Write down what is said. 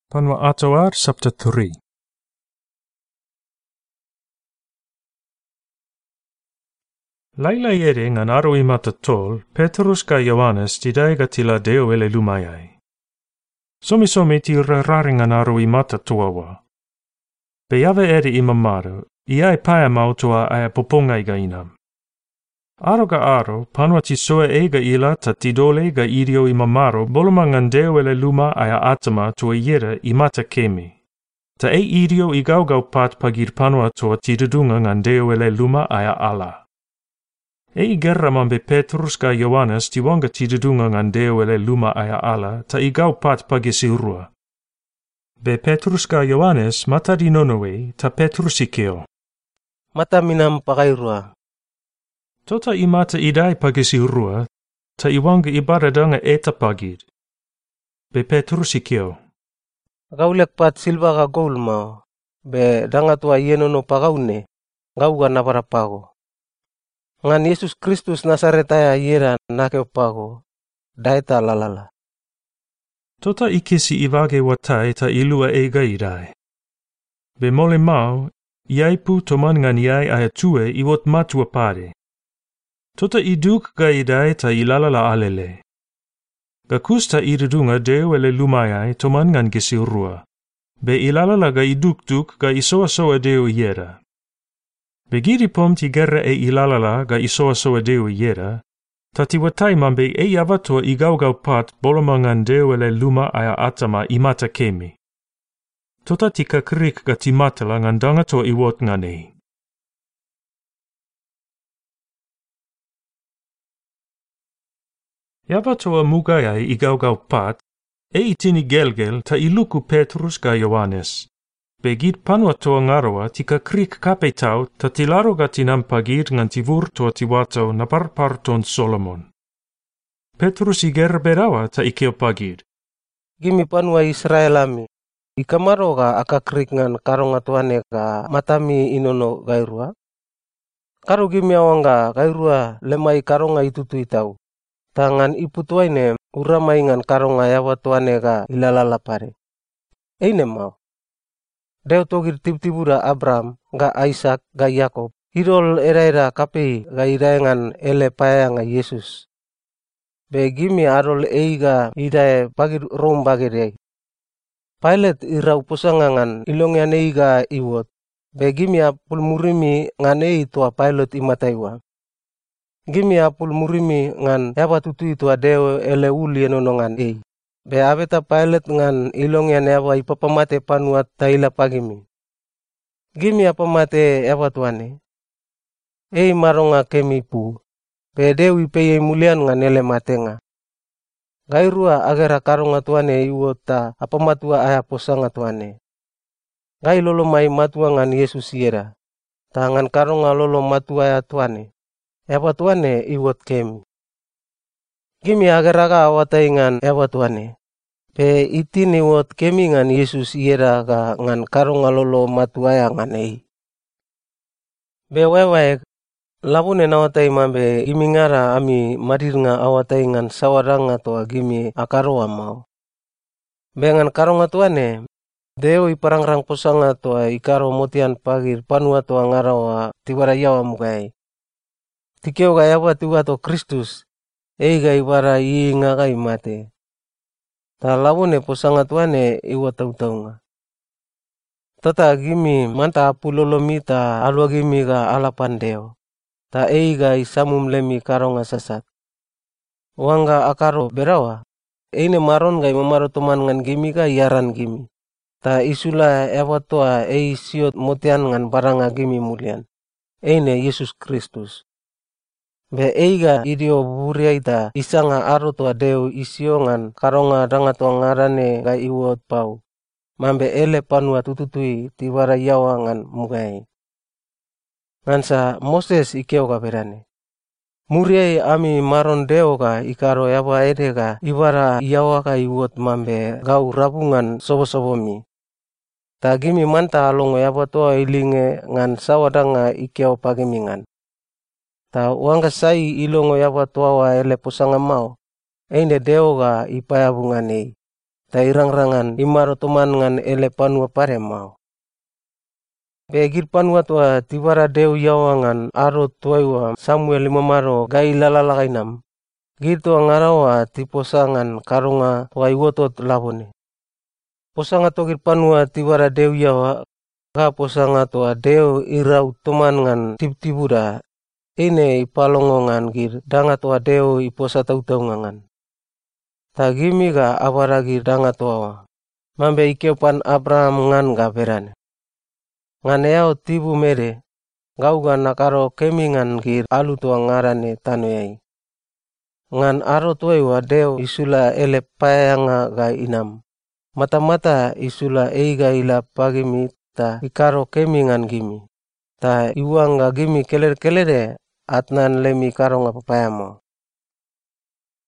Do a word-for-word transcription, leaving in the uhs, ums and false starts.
Panwa Atawar Sabta three. Laila yere ngan aroi mata tol, Petrus ka Ioannes tidaiga tila deo ele lumayai. Somi somi ti rarari ngan aroi mata tuawa. Beyave ere imamaro, iai paya mautua aya poponga iga inam. Aro ga aro, panwa ti soe ega ila ta tidole ga idio imamaro boloma ngan deo ele luma aya atama tua yera imata kemi. Ta e idio igau gau pat pagir panwa tua tidudunga ngan deo ele luma aya ala. E igerra mambe Petrus ka Ioannes tiwanga tidudunga ngan deo ele luma aya ala ta igau pat pagisi urua. Be Petrus ka Ioannes mata di nonowe ta Petrus ikeo. Mata minam pakairua. Tota imata idai pagisi urua, ta iwanga ibaradanga eta pagid. Be Petrus ikeo. Gaulek pat silva ka gold mao. Be danga tua yenono pagaune. Gau ga naparapago. Ngan Yesus Kristus Nasaretaya yera nakeo pago. Daita lalala. Tota ikisi ivage watai ta ilua ega idai. Be mole mau, iai pu toman ngan iai aya tue iwot matua pare. Tota iduk ga idai ta ilalala alele. Ga kusta idudunga deo ele lumayai toman ngan gisi urua. Be ilalala ga iduk-duk ga isoa-soa deo yera. Begiri pom ti gerra e ilalala ga isoa-soa deo yera, ta ti watai mambe e avatua igau-gau pat boloma ngan deo ele luma aya atama imata kemi. Tota ti kakrik ga ti matala ngan dangatua iwot ngan e. Yavatua mugayai igau-gau pat, e itini gelgel ta iluku Petrus ga Ioannes. Begit panwa toa ngaroa tika krik kape tau ta tilaro ga tinam pagid ngan tivur toa tiwato na parpar ton Solomon. Petrus iger berawa ta ikeo pagid. Gimi panwa Israel ami. Ikamaro ga akakrik ngan karonga tuane ga matami inono gairua. Karo gimi awanga gairua lemai karonga itutu itau. Tangan iputuaine uramai ngan karonga yawa tuane ga ilalala pare. Eine mau. Deo togir tibtibura Abraham ga Isaac ga Yakob. Irol era-era kapei ga iraengan ele payanga Yesus. Be gimi arol eiga idae pagir rom bagirei. Pilate irau posanga ngan ilongian eiga iwot. Be gimi apul murimi ngan ei tua Pilate imataiwa. Gimi apul murimi ngan yaba tutui tua deo ele uli enono ngan ei. Be abeta Pilate ngan ilongian yaba ipapamate panuat taila pagimi. Gimi apamate yaba tuane. Ei maronga kemi pu. Be deu ipeye mulian ngan ele matenga. Gairua agera karonga tuane iwota apamatua aya posanga tuane. Gai lolo mai matua ngan Yesus yera. Tangan karonga lolo matua aya tuane. Yaba tuane iwot kemi. Gimi ageraga awatai ngan yaba tuane. Pe itini wot kemi ngan Yesus yera ga ngan karonga lolo matuaya ngan ei. Be wewaek, labune nawatai mambe gimi ngara ami madir nga awatai ngan sawaranga toa gimi akaroa mau. Be ngan karonga tuane, deo iparangrang posanga toa ikaro motian pagir panua toa ngarawa tiwara yawa mugai. Tikeo ga yawa tiwato Kristus, eiga ibara iinga ga imate. Ta labune posanga tuane iwa tau-taunga. Tata gimi manta apulolomi ta alwa gimi ga alapan deo. Ta eiga isamum lemi karonga sasat. Wanga akaro berawa. Eine maron ga imamaro toman ngan gimi ga yaran gimi. Ta isula ewa toa ei siot motian ngan baranga gimi mulian. Eine Yesus Kristus. Be eiga idio buriai ta isanga aro toa deo isio ngan karonga danga toa ngarane ga iwot pau. Mambe ele panua tututui tiwara yawa ngan mugai. Ngansa Moses ikeo ga berane. Muriai ami maron deo ga ikaro yawa ede ga iwara yawa ga iwot mambe gau rabungan sobo-sobomi. Ta gimi manta alongo yawa toa ilinge ngan sawadanga ikeo pagimingan. Ta wanga sai ilongo yawa toawa ele posanga mau. Eine deo ga ipayabungan ei. ta irang-rangan imaro toman ngan ele panua pare mau. Pe gir panua tua tivara Deu yawangan aro tuaiwa Samuel imamaro gai lalalakainam. Gir tua ngarawa tiposangan karunga tua iwotot labone. Posanga to gir panua tivara Deu yawa ga posanga tua Deu irau toman ngan tibtibuda. Ine ipalongongan gir danga tua Deu iposa tautaungangan. Tagimi ga abaragi danga tua mambe ikeupan Abraham ngan ga berane. Ngan eao tibu mere gau ga nakaro kemingan gir alu tua ngarane tanoyai. Ngan aro tuaiwa Deu isula ele payanga ga inam. Mata-mata isula eiga ila pagimi ta ikaro kemingan gimi. Ta iwanga gimi keler-kelere atnan lemi karonga papayamo.